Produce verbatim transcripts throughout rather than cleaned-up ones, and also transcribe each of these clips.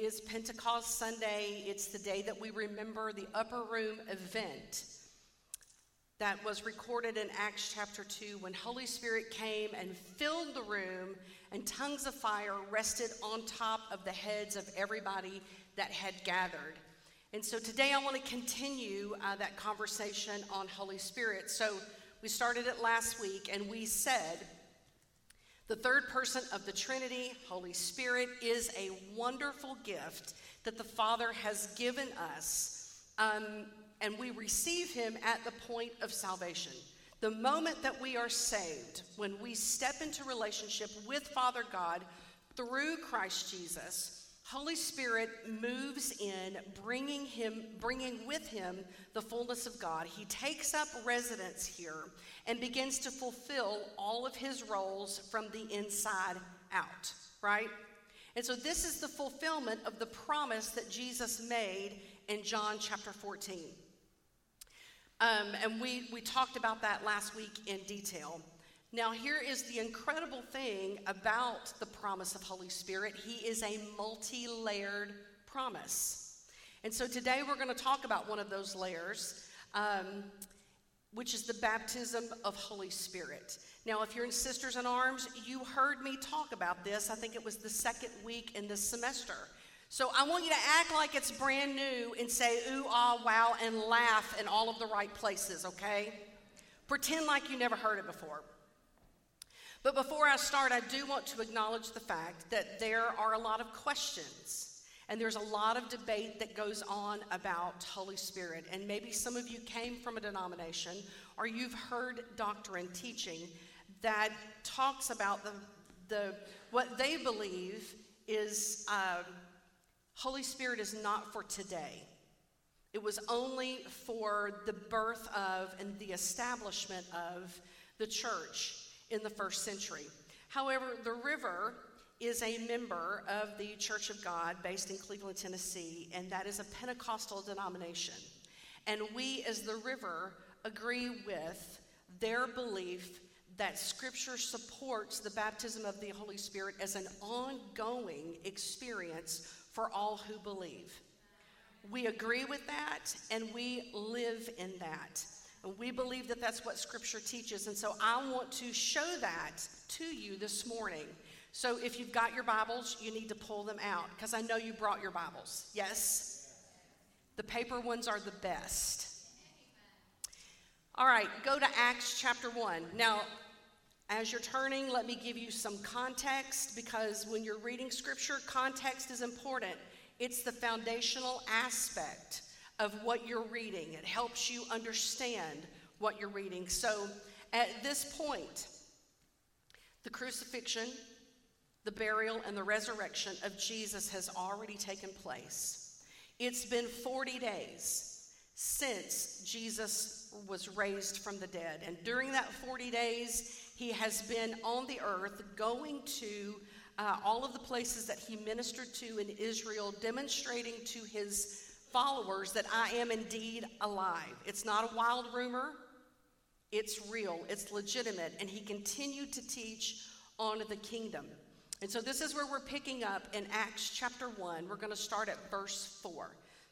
is Pentecost Sunday. It's the day that we remember the upper room event that was recorded in Acts chapter two when Holy Spirit came and filled the room and tongues of fire rested on top of the heads of everybody that had gathered. And so today I want to continue uh, that conversation on Holy Spirit. So we started it last week and we said the third person of the Trinity, Holy Spirit, is a wonderful gift that the Father has given us. Um, And we receive him at the point of salvation. The moment that we are saved, when we step into relationship with Father God through Christ Jesus, Holy Spirit moves in, bringing him, bringing with him the fullness of God. He takes up residence here and begins to fulfill all of his roles from the inside out, right? And so this is the fulfillment of the promise that Jesus made in John chapter fourteen. Um, and we, we talked about that last week in detail. Now, here is the incredible thing about the promise of Holy Spirit. He is a multi-layered promise. And so today we're going to talk about one of those layers, um, which is the baptism of Holy Spirit. Now, if you're in Sisters in Arms, you heard me talk about this. I think it was the second week in this semester. So I want you to act like it's brand new and say, ooh, ah, wow, and laugh in all of the right places, okay? Pretend like you never heard it before. But before I start, I do want to acknowledge the fact that there are a lot of questions, and there's a lot of debate that goes on about Holy Spirit. And maybe some of you came from a denomination, or you've heard doctrine teaching that talks about the, the what they believe is... Uh, Holy Spirit is not for today. It was only for the birth of and the establishment of the church in the first century. However, the River is a member of the Church of God based in Cleveland, Tennessee, and that is a Pentecostal denomination. And we, as the River, agree with their belief that Scripture supports the baptism of the Holy Spirit as an ongoing experience for all who believe. We agree with that, and we live in that. And we believe that that's what Scripture teaches. And so I want to show that to you this morning. So if you've got your Bibles, you need to pull them out, because I know you brought your Bibles. Yes? The paper ones are the best. All right, go to Acts chapter one. Now, as you're turning, let me give you some context, because when you're reading Scripture, context is important. It's the foundational aspect of what you're reading. It helps you understand what you're reading. So at this point, the crucifixion, the burial, and the resurrection of Jesus has already taken place. It's been forty days since Jesus was raised from the dead. And during that forty days, he has been on the earth going to uh, all of the places that he ministered to in Israel, demonstrating to his followers that I am indeed alive. It's not a wild rumor. It's real. It's legitimate. And he continued to teach on the kingdom. And so this is where we're picking up in Acts chapter one. We're going to start at verse four.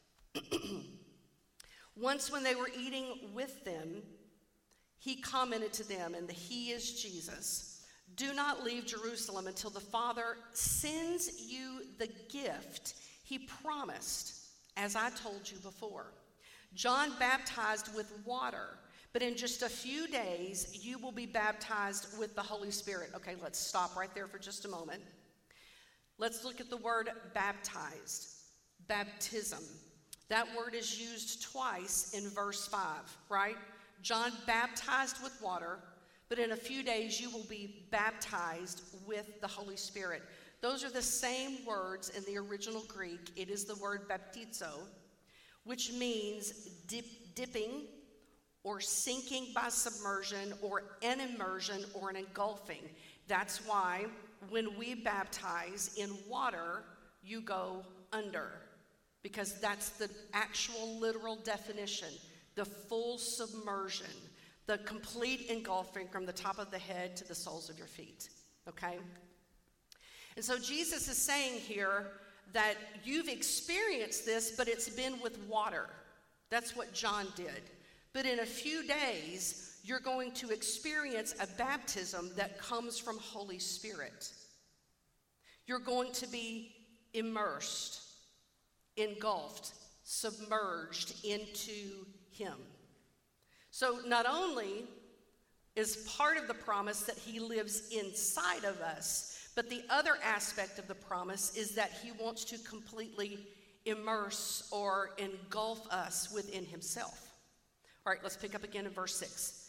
Once when they were eating with them, he commented to them, and the he is Jesus, do not leave Jerusalem until the Father sends you the gift he promised, as I told you before. John baptized with water, but in just a few days you will be baptized with the Holy Spirit. Okay, let's stop right there for just a moment. Let's look at the word baptized, baptism. That word is used twice in verse five, right? John baptized with water, but in a few days you will be baptized with the Holy Spirit. Those are the same words in the original Greek. It is the word baptizo, which means dip, dipping or sinking by submersion or an immersion or an engulfing. That's why when we baptize in water, you go under, because that's the actual literal definition. The full submersion, the complete engulfing from the top of the head to the soles of your feet, okay? And so Jesus is saying here that you've experienced this, but it's been with water. That's what John did. But in a few days, you're going to experience a baptism that comes from Holy Spirit. You're going to be immersed, engulfed, submerged into him. So not only is part of the promise that he lives inside of us, but the other aspect of the promise is that he wants to completely immerse or engulf us within himself. All right, let's pick up again in verse six.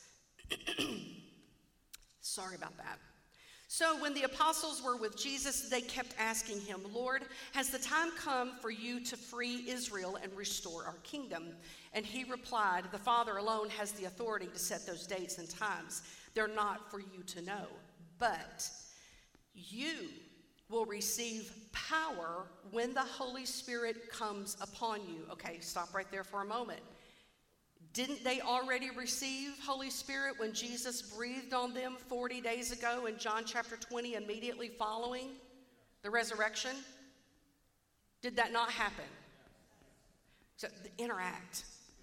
Sorry about that. So when the apostles were with Jesus, they kept asking him, Lord, has the time come for you to free Israel and restore our kingdom? And he replied, the Father alone has the authority to set those dates and times. They're not for you to know, but you will receive power when the Holy Spirit comes upon you. Okay, stop right there for a moment. Didn't they already receive Holy Spirit when Jesus breathed on them forty days ago in John chapter twenty, immediately following the resurrection? Did that not happen? So interact.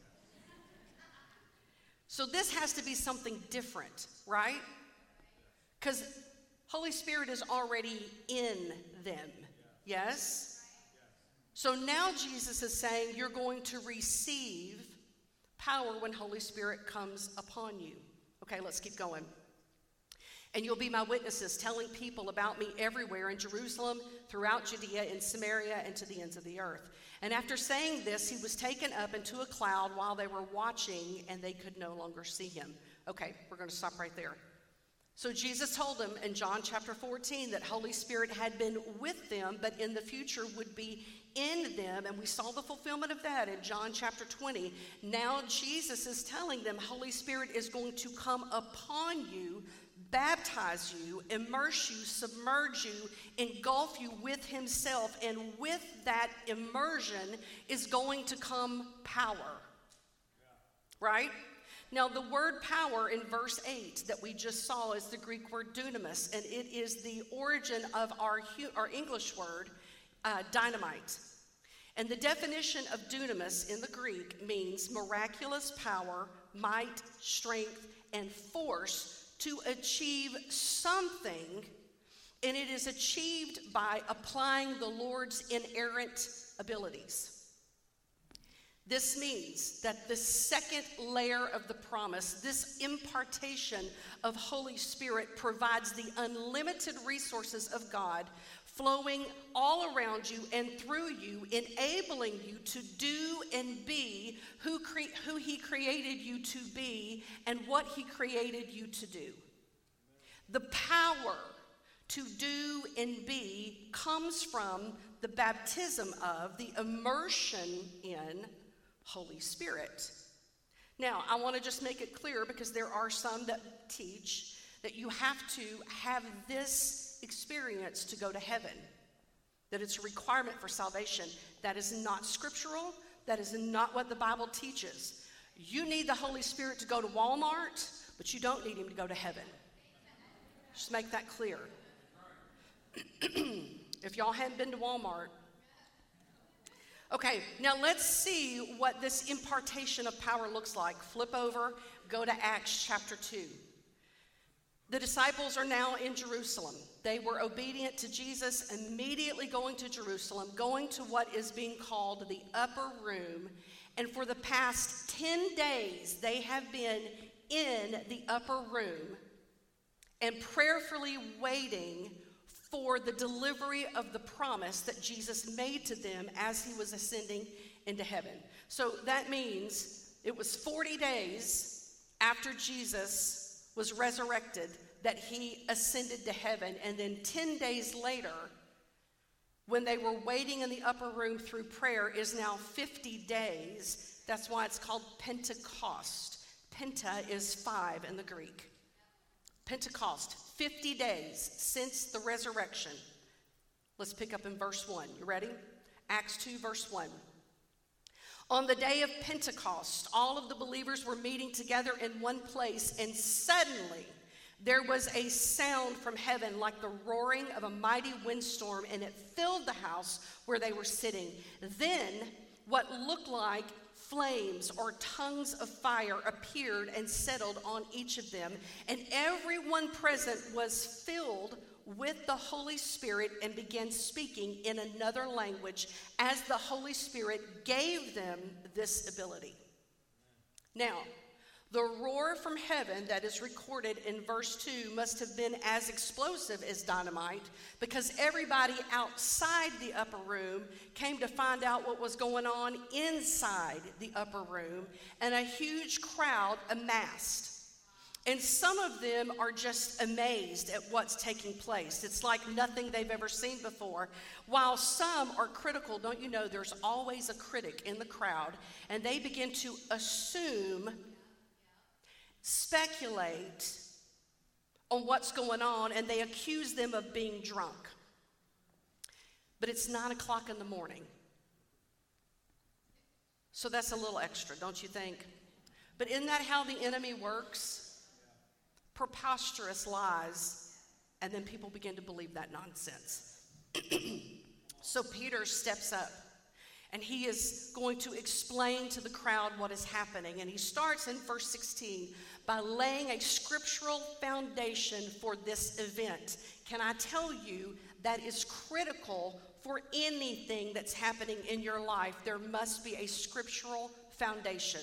So this has to be something different, right? Because Holy Spirit is already in them, yes? So now Jesus is saying you're going to receive power when Holy Spirit comes upon you. Okay, let's keep going. And you'll be my witnesses, telling people about me everywhere in Jerusalem, throughout Judea, in Samaria, and to the ends of the earth. And after saying this, he was taken up into a cloud while they were watching, and they could no longer see him. Okay, we're going to stop right there. So Jesus told them in John chapter fourteen that Holy Spirit had been with them, but in the future would be in them. And we saw the fulfillment of that in John chapter twenty. Now Jesus is telling them Holy Spirit is going to come upon you, baptize you, immerse you, submerge you, engulf you with himself. And with that immersion is going to come power. Right? Now, the word power in verse eight that we just saw is the Greek word dunamis, and it is the origin of our, our English word uh, dynamite. And the definition of dunamis in the Greek means miraculous power, might, strength, and force to achieve something, and it is achieved by applying the Lord's inerrant abilities. This means that the second layer of the promise, this impartation of Holy Spirit, provides the unlimited resources of God flowing all around you and through you, enabling you to do and be who, cre- who he created you to be and what he created you to do. The power to do and be comes from the baptism of, the immersion in Holy Spirit. Now, I want to just make it clear, because there are some that teach that you have to have this experience to go to heaven, that it's a requirement for salvation. That is not scriptural. That is not what the Bible teaches. You need the Holy Spirit to go to Walmart, but you don't need him to go to heaven. Just make that clear. If y'all haven't been to Walmart. Okay, now let's see what this impartation of power looks like. Flip over, go to Acts chapter two. The disciples are now in Jerusalem. They were obedient to Jesus, immediately going to Jerusalem, going to what is being called the upper room. And for the past ten days, they have been in the upper room and prayerfully waiting for the delivery of the promise that Jesus made to them as he was ascending into heaven. So that means it was forty days after Jesus was resurrected that he ascended to heaven. And then ten days later, when they were waiting in the upper room through prayer, is now fifty days. That's why it's called Pentecost. Penta is five in the Greek. Pentecost, fifty days since the resurrection. Let's pick up in verse one. You ready? Acts two, verse one. On the day of Pentecost, all of the believers were meeting together in one place, and suddenly there was a sound from heaven like the roaring of a mighty windstorm, and it filled the house where they were sitting. Then what looked like flames or tongues of fire appeared and settled on each of them, and everyone present was filled with the Holy Spirit and began speaking in another language as the Holy Spirit gave them this ability. Now, the roar from heaven that is recorded in verse two must have been as explosive as dynamite, because everybody outside the upper room came to find out what was going on inside the upper room, and a huge crowd amassed. And some of them are just amazed at what's taking place. It's like nothing they've ever seen before. While some are critical, don't you know there's always a critic in the crowd, and they begin to assume, speculate on what's going on, and they accuse them of being drunk. But it's nine o'clock in the morning. So that's a little extra, don't you think? But isn't that how the enemy works? Preposterous lies, and then people begin to believe that nonsense. So Peter steps up, and he is going to explain to the crowd what is happening. And he starts in verse sixteen by laying a scriptural foundation for this event. Can I tell you that is critical for anything that's happening in your life? There must be a scriptural foundation.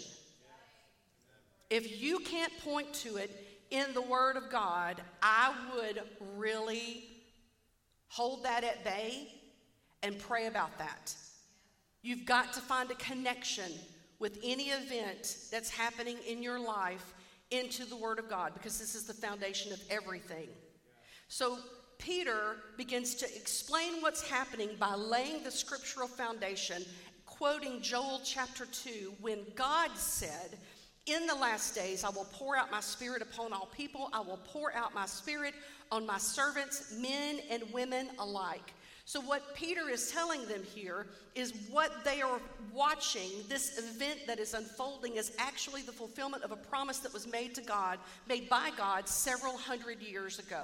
If you can't point to it in the Word of God, I would really hold that at bay and pray about that. You've got to find a connection with any event that's happening in your life into the Word of God, because this is the foundation of everything. So Peter begins to explain what's happening by laying the scriptural foundation, quoting Joel chapter two, when God said, "In the last days, I will pour out my spirit upon all people. I will pour out my spirit on my servants, men and women alike." So what Peter is telling them here is what they are watching, this event that is unfolding, is actually the fulfillment of a promise that was made to God, made by God several hundred years ago.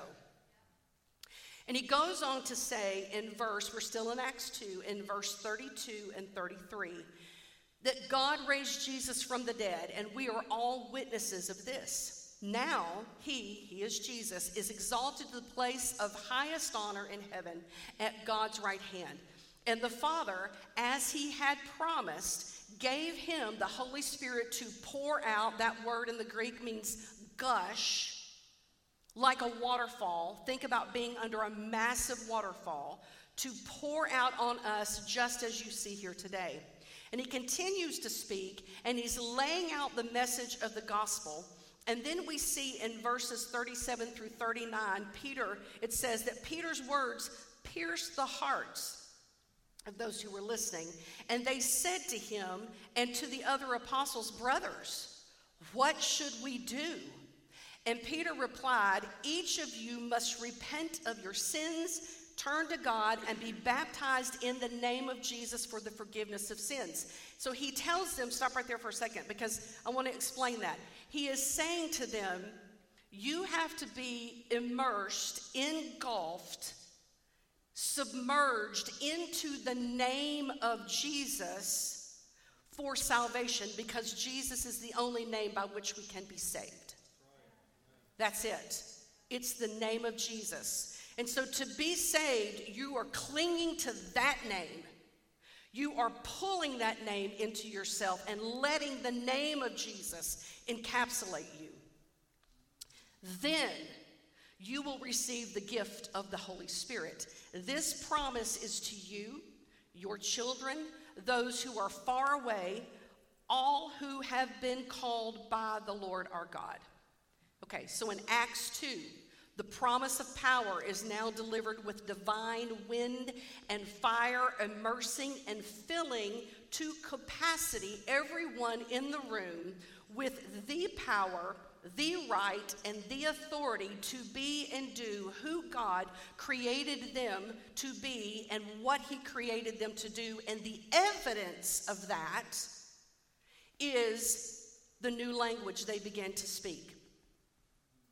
And he goes on to say in verse, we're still in Acts two, in verse thirty-two and thirty-three, that God raised Jesus from the dead, and we are all witnesses of this. Now he, he is Jesus, is exalted to the place of highest honor in heaven at God's right hand. And the Father, as he had promised, gave him the Holy Spirit to pour out. That word in the Greek means gush, like a waterfall. Think about being under a massive waterfall, to pour out on us just as you see here today. And he continues to speak, and he's laying out the message of the gospel. And then we see in verses thirty-seven through thirty-nine, Peter, it says that Peter's words pierced the hearts of those who were listening. And they said to him and to the other apostles, "Brothers, what should we do?" And Peter replied, "Each of you must repent of your sins, turn to God, and be baptized in the name of Jesus for the forgiveness of sins." So he tells them, stop right there for a second, because I want to explain that. He is saying to them, you have to be immersed, engulfed, submerged into the name of Jesus for salvation, because Jesus is the only name by which we can be saved. That's it. It's the name of Jesus. And so to be saved, you are clinging to that name. You are pulling that name into yourself and letting the name of Jesus encapsulate you. Then you will receive the gift of the Holy Spirit. This promise is to you, your children, those who are far away, all who have been called by the Lord our God. Okay, so in Acts two, the promise of power is now delivered with divine wind and fire, immersing and filling to capacity everyone in the room with the power, the right, and the authority to be and do who God created them to be and what he created them to do. And the evidence of that is the new language they began to speak.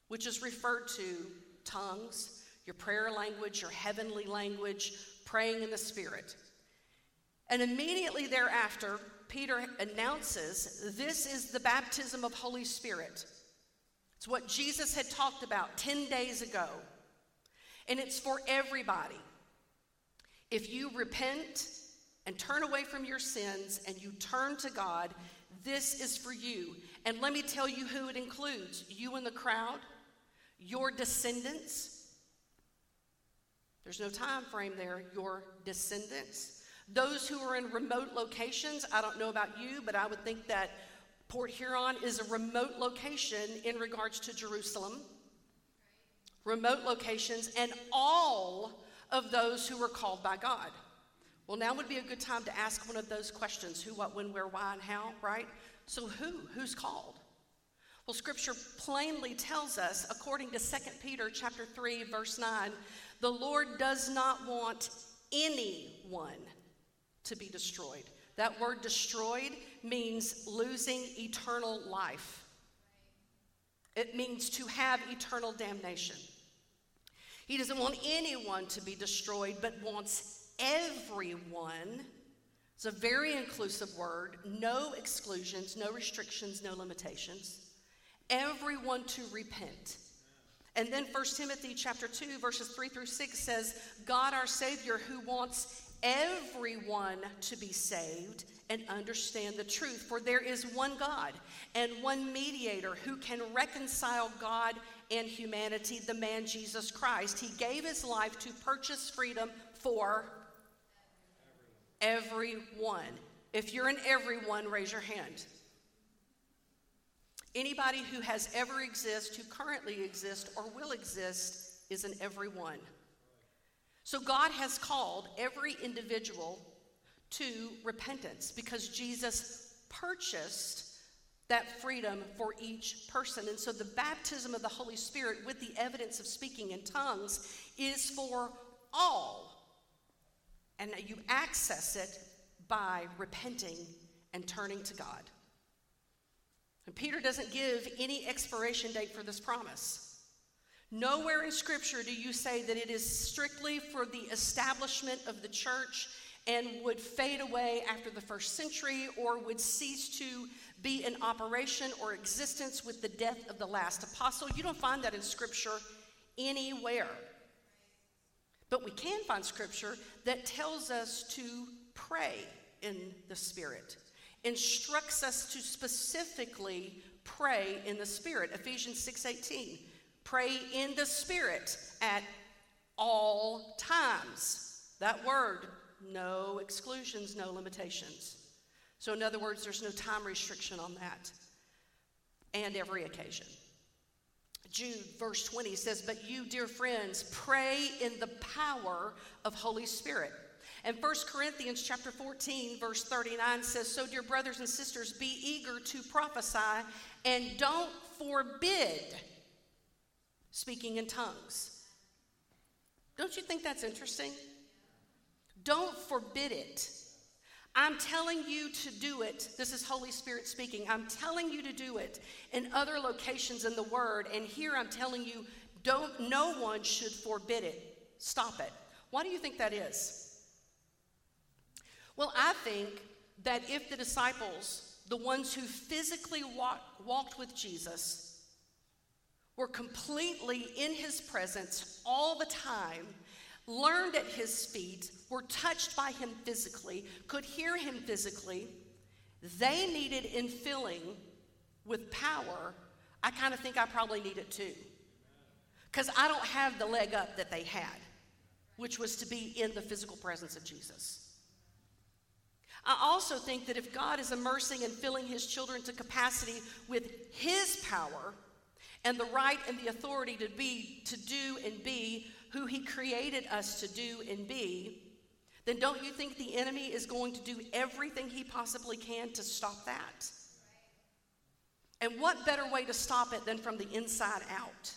which is referred to tongues, your prayer language, your heavenly language, praying in the Spirit. And immediately thereafter, Peter announces this is the baptism of Holy Spirit. It's what Jesus had talked about ten days ago. And it's for everybody. If you repent and turn away from your sins and you turn to God, this is for you. And let me tell you who it includes. You in the crowd, your descendants. There's no time frame there. Your descendants. Those who are in remote locations. I don't know about you, but I would think that Port Huron is a remote location in regards to Jerusalem. Remote locations, and all of those who are called by God. Well, now would be a good time to ask one of those questions. Who, what, when, where, why, and how, right? So who? Who's called? Well, Scripture plainly tells us, according to Second Peter chapter three, verse nine, the Lord does not want anyone to be destroyed. That word destroyed means losing eternal life. It means to have eternal damnation. He doesn't want anyone to be destroyed, but wants everyone. It's a very inclusive word. No exclusions, no restrictions, no limitations. Everyone to repent. And then First Timothy chapter two, verses three through six says, God our Savior, who wants everyone to be saved and understand the truth. For there is one God and one mediator who can reconcile God and humanity, the man Jesus Christ. He gave his life to purchase freedom for everyone. If you're an everyone, raise your hand. Anybody who has ever existed, who currently exists, or will exist is an everyone. So God has called every individual to repentance because Jesus purchased that freedom for each person. And so the baptism of the Holy Spirit with the evidence of speaking in tongues is for all. And you access it by repenting and turning to God. And Peter doesn't give any expiration date for this promise. Nowhere in Scripture do you say that it is strictly for the establishment of the church and would fade away after the first century or would cease to be in operation or existence with the death of the last apostle. You don't find that in Scripture anywhere. But we can find Scripture that tells us to pray in the Spirit, instructs us to specifically pray in the Spirit. Ephesians six eighteen, pray in the Spirit at all times. That word, no exclusions, no limitations. So in other words, there's no time restriction on that. And every occasion. Jude verse twenty says, but you, dear friends, pray in the power of Holy Spirit. And First Corinthians chapter fourteen verse thirty-nine says, so dear brothers and sisters, be eager to prophesy and don't forbid speaking in tongues. Don't you think that's interesting? Don't forbid it. I'm telling you to do it. This is Holy Spirit speaking. I'm telling you to do it in other locations in the Word. And here I'm telling you, don't, no one should forbid it. Stop it. Why do you think that is? Well, I think that if the disciples, the ones who physically walk, walked with Jesus, were completely in his presence all the time, learned at his feet, were touched by him physically, could hear him physically, they needed infilling with power. I kind of think I probably need it too. Because I don't have the leg up that they had, which was to be in the physical presence of Jesus. I also think that if God is immersing and filling his children to capacity with his power and the right and the authority to be, to do and be who he created us to do and be, then don't you think the enemy is going to do everything he possibly can to stop that? And what better way to stop it than from the inside out?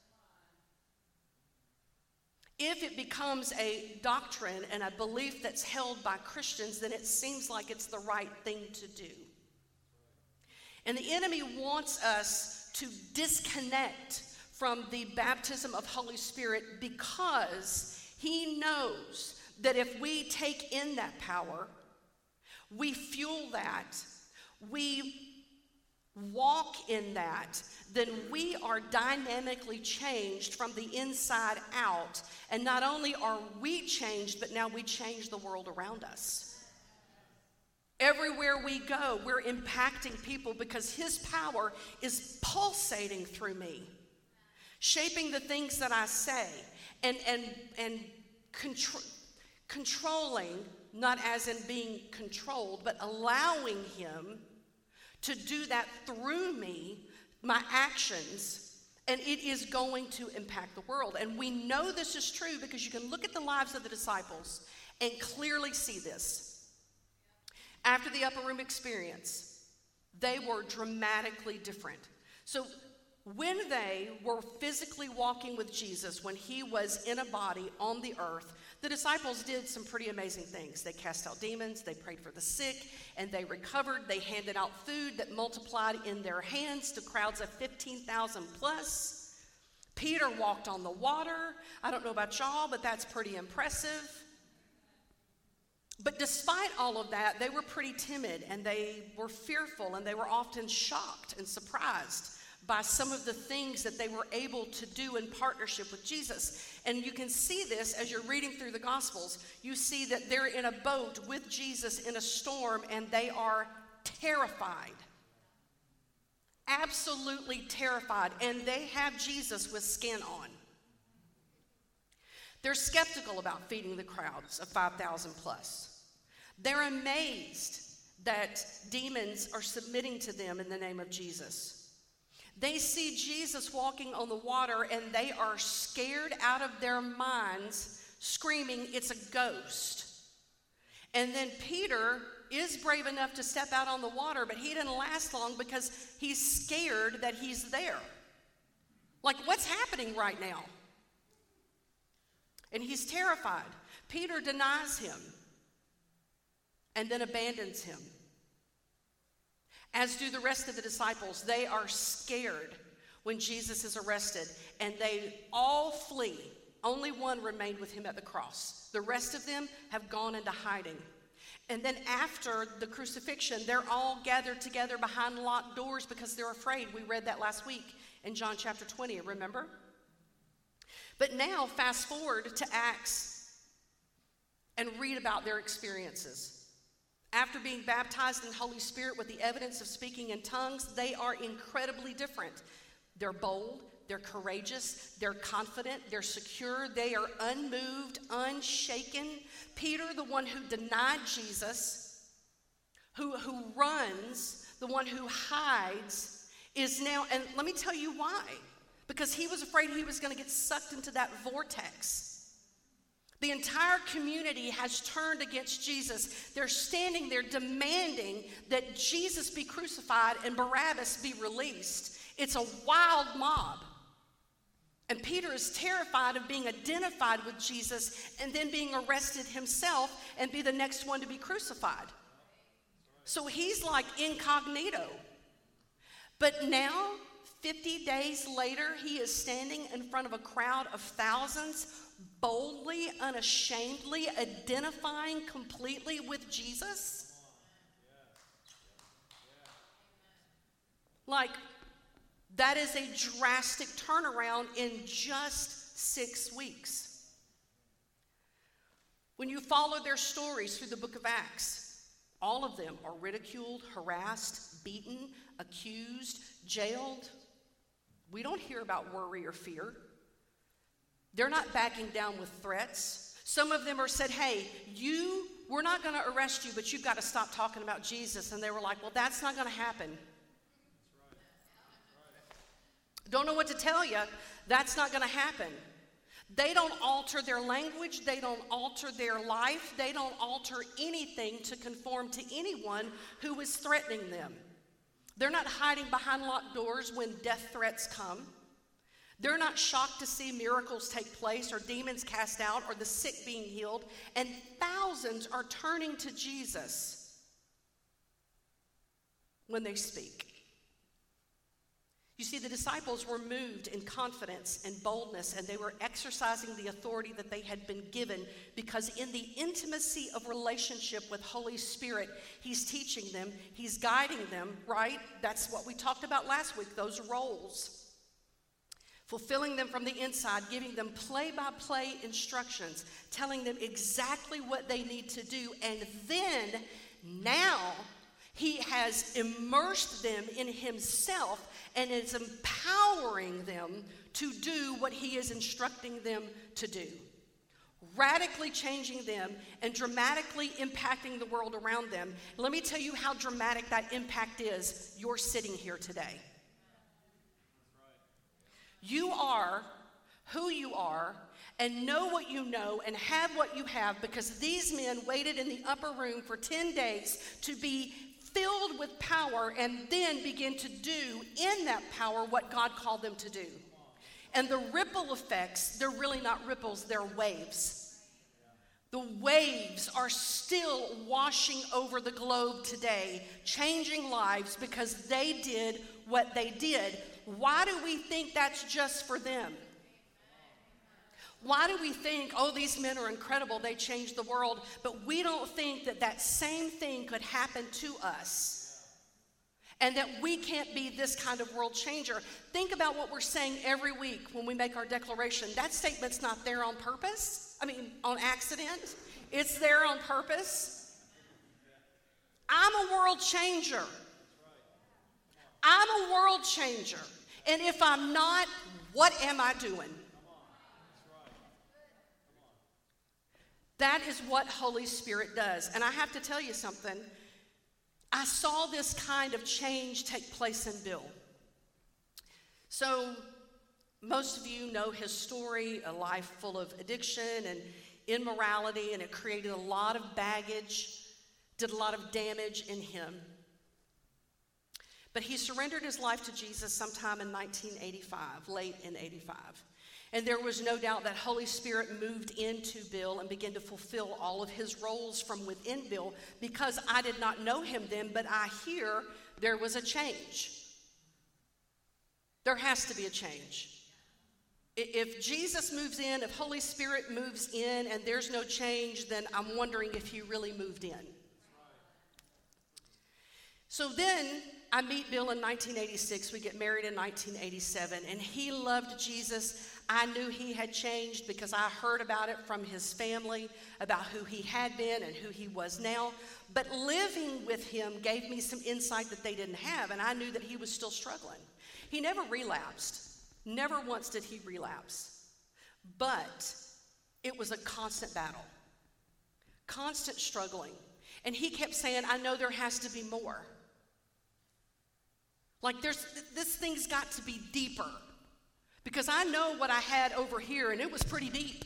If it becomes a doctrine and a belief that's held by Christians, then it seems like it's the right thing to do. And the enemy wants us to disconnect from the baptism of Holy Spirit because he knows that if we take in that power, we fuel that, we walk in that, then we are dynamically changed from the inside out. And not only are we changed, but now we change the world around us. Everywhere we go, we're impacting people because his power is pulsating through me, shaping the things that I say, and and and contr- controlling, not as in being controlled, but allowing him to do that through me, my actions, and it is going to impact the world. And we know this is true because you can look at the lives of the disciples and clearly see this. After the upper room experience, they were dramatically different. So when they were physically walking with Jesus, when he was in a body on the earth, the disciples did some pretty amazing things. They cast out demons, they prayed for the sick, and they recovered. They handed out food that multiplied in their hands to crowds of fifteen thousand plus. Peter walked on the water. I don't know about y'all, but that's pretty impressive. But despite all of that, they were pretty timid, and they were fearful, and they were often shocked and surprised by some of the things that they were able to do in partnership with Jesus. And you can see this as you're reading through the Gospels. You see that they're in a boat with Jesus in a storm, and they are terrified. Absolutely terrified. And they have Jesus with skin on. They're skeptical about feeding the crowds of five thousand plus. They're amazed that demons are submitting to them in the name of Jesus. They see Jesus walking on the water, and they are scared out of their minds, screaming, "It's a ghost." And then Peter is brave enough to step out on the water, but he didn't last long because he's scared that he's there. Like, what's happening right now? And he's terrified. Peter denies him and then abandons him. As do the rest of the disciples. They are scared when Jesus is arrested, and they all flee. Only one remained with him at the cross. The rest of them have gone into hiding. And then after the crucifixion, they're all gathered together behind locked doors because they're afraid. We read that last week in John chapter twenty, remember? But now, fast forward to Acts and read about their experiences. After being baptized in the Holy Spirit with the evidence of speaking in tongues, they are incredibly different. They're bold, they're courageous, they're confident, they're secure, they are unmoved, unshaken. Peter, the one who denied Jesus, who, who runs, the one who hides, is now, and let me tell you why. Because he was afraid he was going to get sucked into that vortex. The entire community has turned against Jesus. They're standing there demanding that Jesus be crucified and Barabbas be released. It's a wild mob. And Peter is terrified of being identified with Jesus and then being arrested himself and be the next one to be crucified. So he's like incognito. But now, fifty days later, he is standing in front of a crowd of thousands, boldly, unashamedly identifying completely with Jesus. Like, that is a drastic turnaround in just six weeks. When you follow their stories through the book of Acts, all of them are ridiculed, harassed, beaten, accused, jailed. We don't hear about worry or fear. They're not backing down with threats. Some of them are said, hey, you, we're not going to arrest you, but you've got to stop talking about Jesus. And they were like, well, that's not going to happen. Don't know what to tell you. That's not going to happen. They don't alter their language. They don't alter their life. They don't alter anything to conform to anyone who is threatening them. They're not hiding behind locked doors when death threats come. They're not shocked to see miracles take place or demons cast out or the sick being healed. And thousands are turning to Jesus when they speak. You see, the disciples were moved in confidence and boldness, and they were exercising the authority that they had been given, because in the intimacy of relationship with Holy Spirit, he's teaching them, he's guiding them, right? That's what we talked about last week, those roles. Fulfilling them from the inside, giving them play-by-play instructions, telling them exactly what they need to do, and then, now, he has immersed them in himself and is empowering them to do what he is instructing them to do. Radically changing them and dramatically impacting the world around them. Let me tell you how dramatic that impact is. You're sitting here today. You are who you are and know what you know and have what you have, because these men waited in the upper room for ten days to be filled with power and then begin to do in that power what God called them to do. And the ripple effects, they're really not ripples, they're waves. The waves are still washing over the globe today, changing lives because they did what they did. Why do we think that's just for them? Why do we think, oh, these men are incredible, they changed the world, but we don't think that that same thing could happen to us and that we can't be this kind of world changer? Think about what we're saying every week when we make our declaration. That statement's not there on purpose. I mean, on accident. It's there on purpose. I'm a world changer. I'm a world changer. And if I'm not, what am I doing? That is what Holy Spirit does. And I have to tell you something. I saw this kind of change take place in Bill. So most of you know his story, a life full of addiction and immorality, and it created a lot of baggage, did a lot of damage in him. But he surrendered his life to Jesus sometime in nineteen eighty-five, late in eighty-five. And there was no doubt that Holy Spirit moved into Bill and began to fulfill all of his roles from within Bill, because I did not know him then, but I hear there was a change. There has to be a change. If Jesus moves in, if Holy Spirit moves in and there's no change, then I'm wondering if he really moved in. So then I meet Bill in nineteen eighty-six. We get married in nineteen eighty-seven, and he loved Jesus. I knew he had changed because I heard about it from his family, about who he had been and who he was now. But living with him gave me some insight that they didn't have, and I knew that he was still struggling. He never relapsed. Never once did he relapse. But it was a constant battle, constant struggling. And he kept saying, I know there has to be more. Like, there's this thing's got to be deeper. Because I know what I had over here, and it was pretty deep.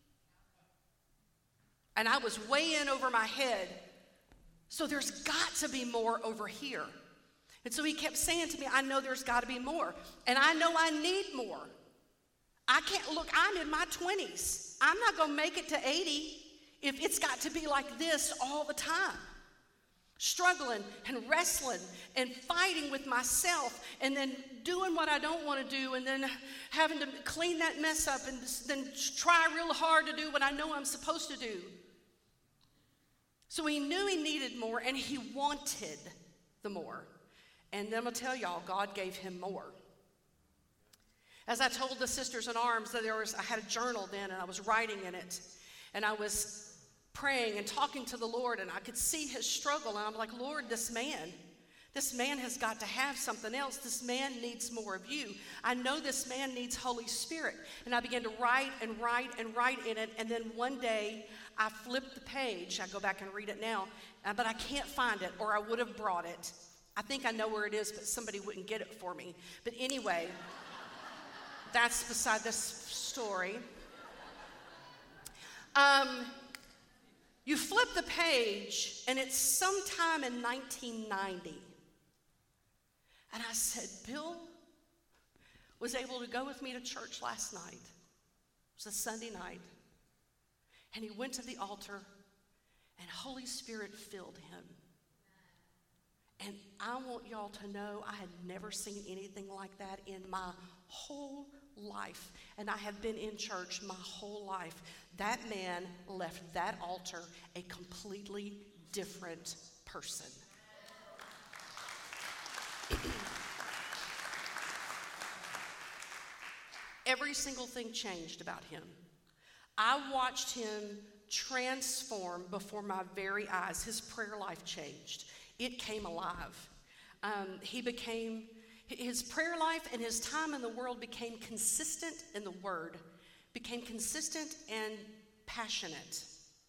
And I was way in over my head. So there's got to be more over here. And so he kept saying to me, I know there's got to be more. And I know I need more. I can't, look, I'm in my twenties. I'm not going to make it to eighty if it's got to be like this all the time. Struggling and wrestling and fighting with myself, and then doing what I don't want to do, and then having to clean that mess up, and then try real hard to do what I know I'm supposed to do. So he knew he needed more, and he wanted the more. And then I'm going to tell y'all, God gave him more. As I told the Sisters in Arms, that there was, I had a journal then, and I was writing in it, and I was praying and talking to the Lord, and I could see his struggle, and I'm like, Lord, this man, this man has got to have something else. This man needs more of you. I know this man needs Holy Spirit. And I began to write and write and write in it, and then one day I flipped the page. I go back and read it now, uh, but I can't find it, or I would have brought it. I think I know where it is, but somebody wouldn't get it for me. But anyway, that's beside this story. Um... You flip the page, and it's sometime in nineteen ninety. And I said, Bill was able to go with me to church last night. It was a Sunday night. And he went to the altar, and Holy Spirit filled him. And I want y'all to know I had never seen anything like that in my whole life. And I have been in church my whole life. That man left that altar a completely different person. Every single thing changed about him. I watched him transform before my very eyes. His prayer life changed. It came alive. Um, he became, his prayer life and his time in the world became consistent in the Word, became consistent and passionate.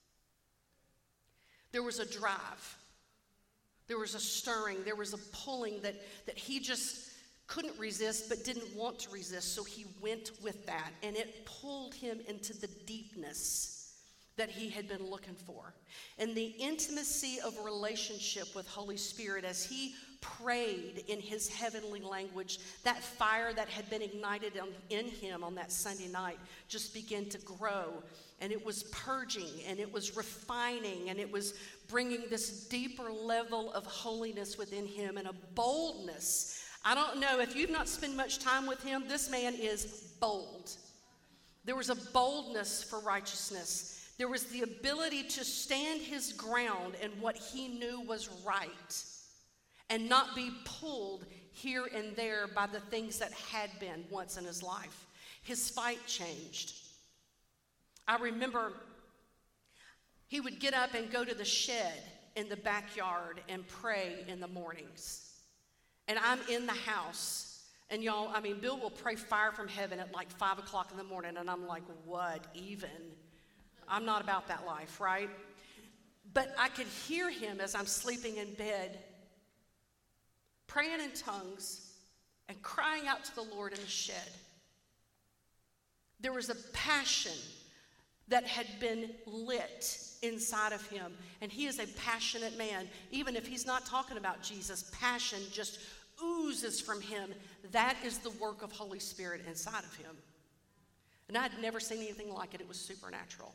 There was a drive. There was a stirring. There was a pulling that, that he just couldn't resist but didn't want to resist, so he went with that, and it pulled him into the deepness that he had been looking for. And the intimacy of relationship with Holy Spirit as he prayed in his heavenly language, that fire that had been ignited in him on that Sunday night just began to grow. And it was purging, and it was refining, and it was bringing this deeper level of holiness within him and a boldness. I don't know, if you've not spent much time with him, this man is bold. There was a boldness for righteousness. There was the ability to stand his ground in what he knew was right and not be pulled here and there by the things that had been once in his life. His fight changed. I remember he would get up and go to the shed in the backyard and pray in the mornings. And I'm in the house. And y'all, I mean, Bill will pray fire from heaven at like five o'clock in the morning. And I'm like, what even? I'm not about that life, right? But I could hear him as I'm sleeping in bed, praying in tongues and crying out to the Lord in the shed. There was a passion that had been lit inside of him. And he is a passionate man. Even if he's not talking about Jesus, passion just oozes from him. That is the work of Holy Spirit inside of him. And I'd never seen anything like it. It was supernatural.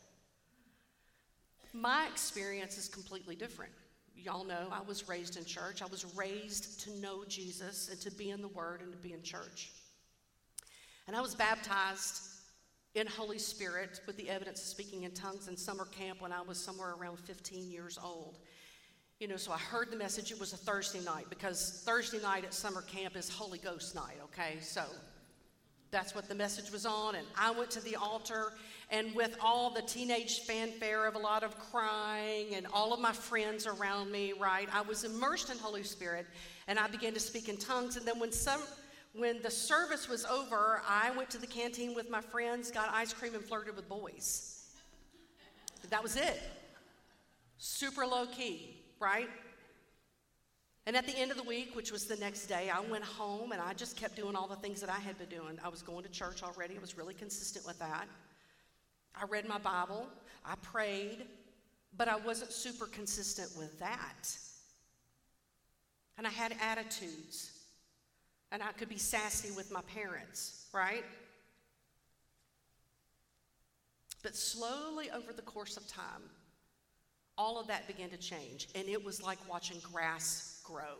My experience is completely different. Y'all know I was raised in church. I was raised to know Jesus and to be in the Word and to be in church. And I was baptized in Holy Spirit with the evidence of speaking in tongues in summer camp when I was somewhere around fifteen years old. You know, so I heard the message. It was a Thursday night because Thursday night at summer camp is Holy Ghost night, okay? So that's what the message was on. And I went to the altar, and with all the teenage fanfare of a lot of crying and all of my friends around me, right, I was immersed in Holy Spirit, and I began to speak in tongues. And then when some, when the service was over, I went to the canteen with my friends, got ice cream, and flirted with boys. That was it. Super low key, right? And at the end of the week, which was the next day, I went home and I just kept doing all the things that I had been doing. I was going to church already. I was really consistent with that. I read my Bible. I prayed. But I wasn't super consistent with that. And I had attitudes. And I could be sassy with my parents, right? But slowly over the course of time, all of that began to change. And it was like watching grass grow.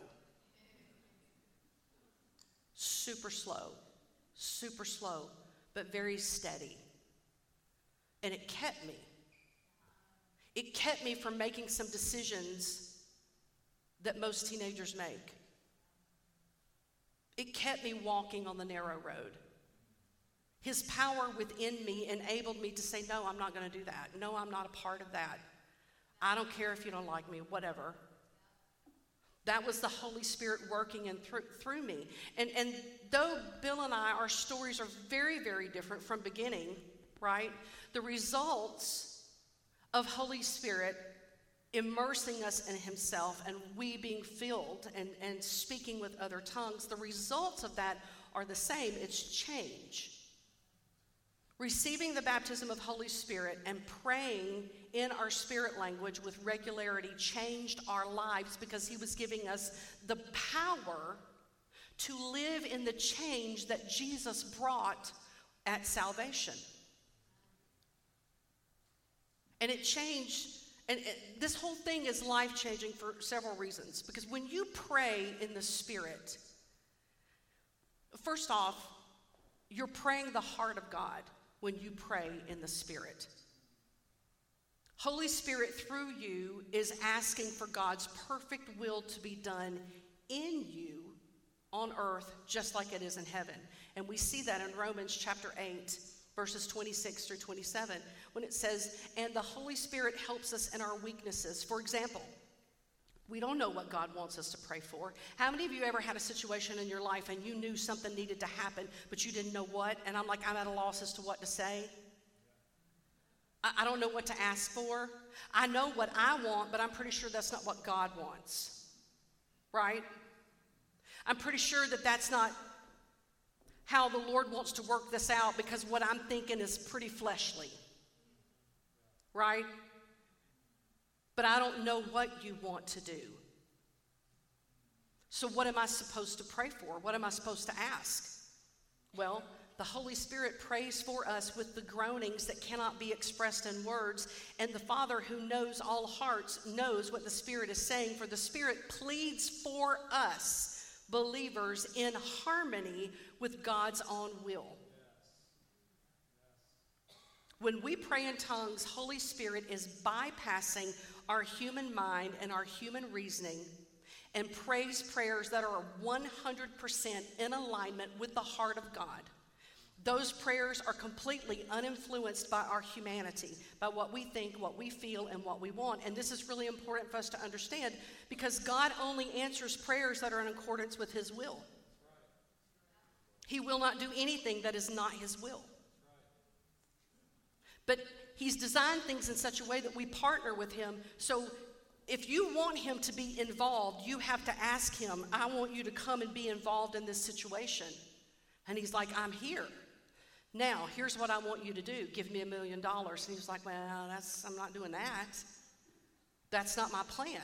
Super slow, super slow, but very steady. And it kept me. It kept me from making some decisions that most teenagers make. It kept me walking on the narrow road. His power within me enabled me to say, no, I'm not going to do that. No, I'm not a part of that. I don't care if you don't like me, whatever. That was the Holy Spirit working in through, through me. And, and though Bill and I, our stories are very, very different from beginning, right? The results of Holy Spirit immersing us in himself and we being filled and, and speaking with other tongues, the results of that are the same. It's change. Receiving the baptism of Holy Spirit and praying in our spirit language with regularity changed our lives because he was giving us the power to live in the change that Jesus brought at salvation. And it changed And it, this whole thing is life-changing for several reasons. Because when you pray in the Spirit, first off, you're praying the heart of God when you pray in the Spirit. Holy Spirit, through you, is asking for God's perfect will to be done in you on earth, just like it is in heaven. And we see that in Romans chapter eight, verses twenty-six through twenty-seven, when it says, and the Holy Spirit helps us in our weaknesses. For example, we don't know what God wants us to pray for. How many of you ever had a situation in your life and you knew something needed to happen, but you didn't know what? And I'm like, I'm at a loss as to what to say. I, I don't know what to ask for. I know what I want, but I'm pretty sure that's not what God wants. Right? I'm pretty sure that that's not how the Lord wants to work this out, because what I'm thinking is pretty fleshly. Right? But I don't know what you want to do. So what am I supposed to pray for? What am I supposed to ask? Well, the Holy Spirit prays for us with the groanings that cannot be expressed in words, and the Father, who knows all hearts, knows what the Spirit is saying, for the Spirit pleads for us, believers, in harmony with God's own will. When we pray in tongues, Holy Spirit is bypassing our human mind and our human reasoning and prays prayers that are one hundred percent in alignment with the heart of God. Those prayers are completely uninfluenced by our humanity, by what we think, what we feel, and what we want. And this is really important for us to understand, because God only answers prayers that are in accordance with his will. He will not do anything that is not his will. But he's designed things in such a way that we partner with him. So if you want him to be involved, you have to ask him, I want you to come and be involved in this situation. And he's like, I'm here. Now, here's what I want you to do. Give me a million dollars. And he was like, well, that's, I'm not doing that. That's not my plan.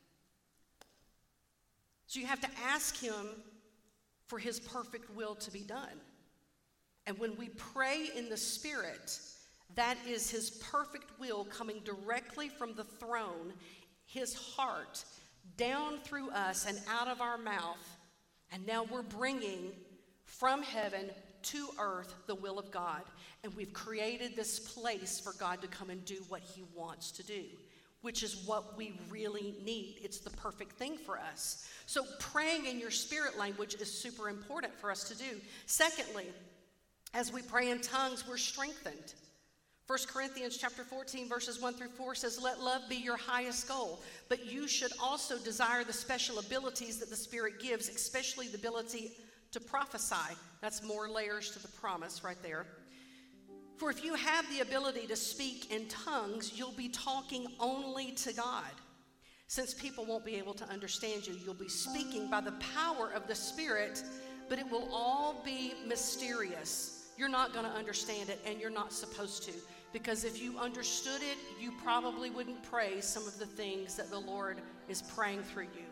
So you have to ask him for his perfect will to be done. And when we pray in the Spirit, that is his perfect will coming directly from the throne, his heart, down through us and out of our mouth. And now we're bringing from heaven to earth the will of God. And we've created this place for God to come and do what he wants to do, which is what we really need. It's the perfect thing for us. So praying in your spirit language is super important for us to do. Secondly, as we pray in tongues, we're strengthened. First Corinthians chapter fourteen, verses one through four says, let love be your highest goal, but you should also desire the special abilities that the Spirit gives, especially the ability to prophesy. That's more layers to the promise right there. For if you have the ability to speak in tongues, you'll be talking only to God. Since people won't be able to understand you, you'll be speaking by the power of the Spirit, but it will all be mysterious. You're not going to understand it, and you're not supposed to. Because if you understood it, you probably wouldn't pray some of the things that the Lord is praying through you.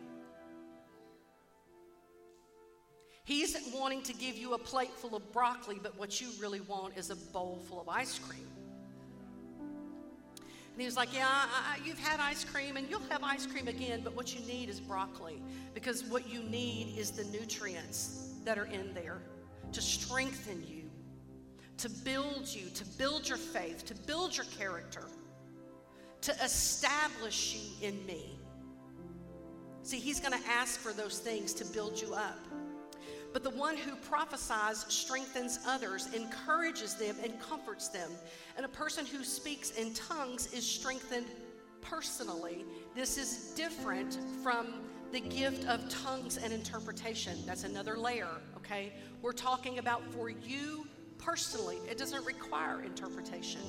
He's wanting to give you a plate full of broccoli, but what you really want is a bowl full of ice cream. And he was like, yeah, I, I, you've had ice cream, and you'll have ice cream again, but what you need is broccoli. Because what you need is the nutrients that are in there to strengthen you, to build you, to build your faith, to build your character, to establish you in me. See, he's going to ask for those things to build you up. But the one who prophesies strengthens others, encourages them, and comforts them. And a person who speaks in tongues is strengthened personally. This is different from the gift of tongues and interpretation. That's another layer, okay? We're talking about for you personally. It doesn't require interpretation.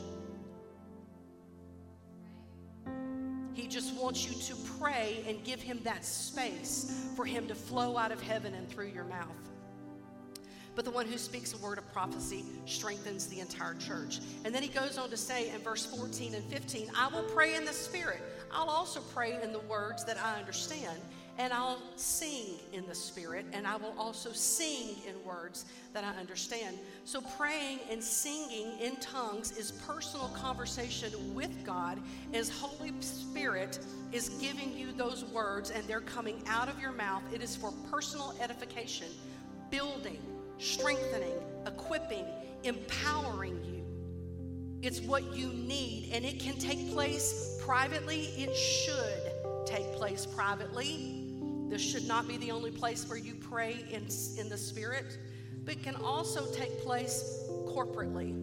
He just wants you to pray and give him that space for him to flow out of heaven and through your mouth. But the one who speaks a word of prophecy strengthens the entire church. And then he goes on to say in verse fourteen and fifteen, I will pray in the Spirit. I'll also pray in the words that I understand. and I'll sing in the Spirit, and I will also sing in words that I understand. So praying and singing in tongues is personal conversation with God as Holy Spirit is giving you those words and they're coming out of your mouth. It is for personal edification, building, strengthening, equipping, empowering you. It's what you need, and it can take place privately. It should take place privately. This should not be the only place where you pray in, in the Spirit, but it can also take place corporately.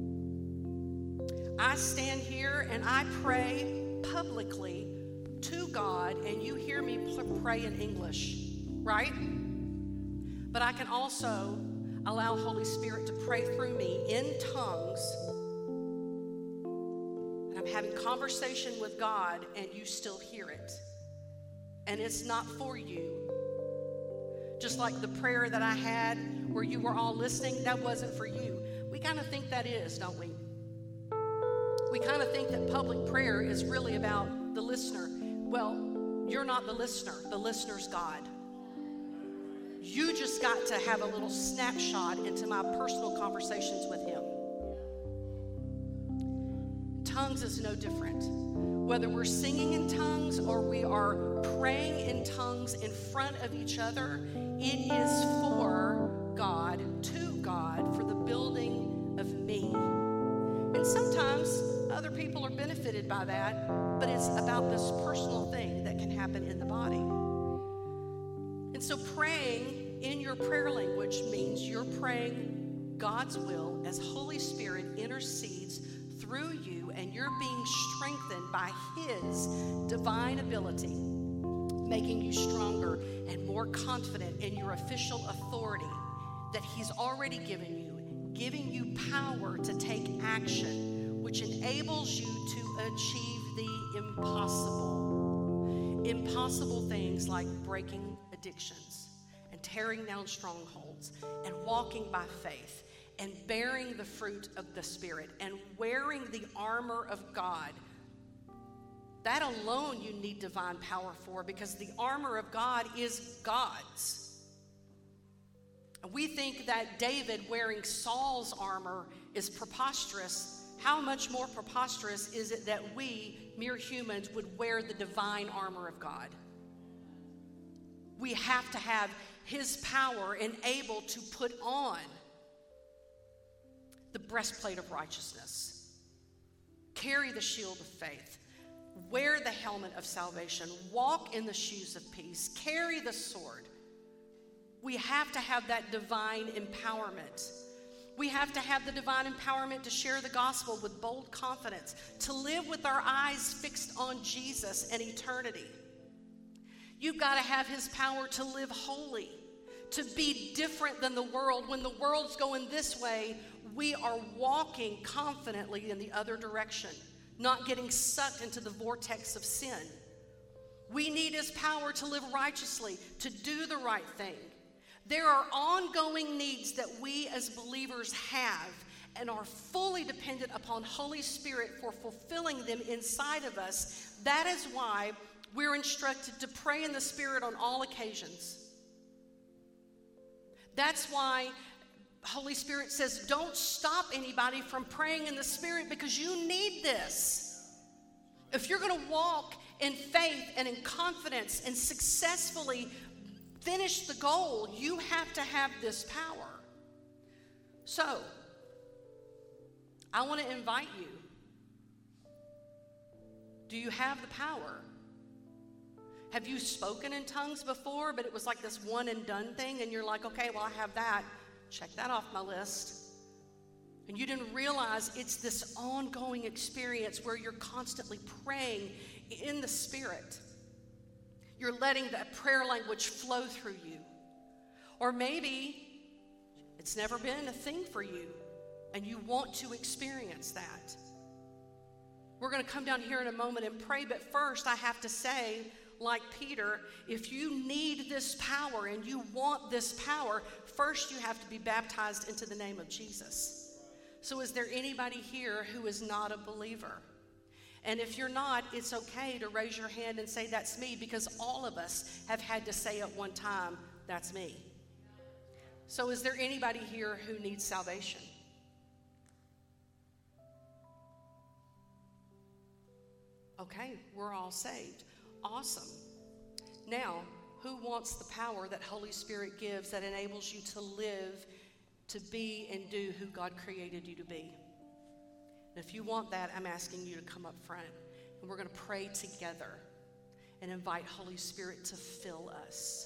I stand here and I pray publicly to God, and you hear me pray in English, right? But I can also allow Holy Spirit to pray through me in tongues. And I'm having conversation with God, and you still hear it. And it's not for you. Just like the prayer that I had where you were all listening, that wasn't for you. We kind of think that is, don't we? We kind of think that public prayer is really about the listener. Well, you're not the listener. The listener's God. You just got to have a little snapshot into my personal conversations with him. Tongues is no different. Whether we're singing in tongues or we are praying in tongues in front of each other, it is for God, to God, for the building of me. And sometimes other people are benefited by that, but it's about this personal thing that can happen in the body. And so praying in your prayer language means you're praying God's will as Holy Spirit intercedes through you, and you're being strengthened by his divine ability, making you stronger and more confident in your official authority that he's already given you, giving you power to take action, which enables you to achieve the impossible. Impossible things like breaking addictions and tearing down strongholds and walking by faith and bearing the fruit of the Spirit and wearing the armor of God. That alone you need divine power for, because the armor of God is God's. We think that David wearing Saul's armor is preposterous. How much more preposterous is it that we, mere humans, would wear the divine armor of God? We have to have his power and able to put on the breastplate of righteousness, carry the shield of faith, wear the helmet of salvation, walk in the shoes of peace, carry the sword. We have to have that divine empowerment. We have to have the divine empowerment to share the gospel with bold confidence, to live with our eyes fixed on Jesus and eternity. You've got to have his power to live holy, to be different than the world. When the world's going this way, we are walking confidently in the other direction, not getting sucked into the vortex of sin. We need his power to live righteously, to do the right thing. There are ongoing needs that we as believers have and are fully dependent upon Holy Spirit for fulfilling them inside of us. That is why we're instructed to pray in the Spirit on all occasions. That's why Holy Spirit says, don't stop anybody from praying in the Spirit, because you need this. If you're going to walk in faith and in confidence and successfully finish the goal, you have to have this power. So, I want to invite you. Do you have the power? Have you spoken in tongues before, but it was like this one and done thing, and you're like, okay, well, I have that. Check that off my list. And you didn't realize it's this ongoing experience where you're constantly praying in the Spirit. You're letting that prayer language flow through you. Or maybe it's never been a thing for you, and you want to experience that. We're going to come down here in a moment and pray, but first I have to say, like Peter, if you need this power and you want this power, first you have to be baptized into the name of Jesus. So is there anybody here who is not a believer? And if you're not, it's okay to raise your hand and say, that's me, because all of us have had to say at one time, that's me. So is there anybody here who needs salvation? Okay, we're all saved. Awesome. Now, who wants the power that Holy Spirit gives that enables you to live, to be, and do who God created you to be? And if you want that, I'm asking you to come up front, and we're going to pray together and invite Holy Spirit to fill us.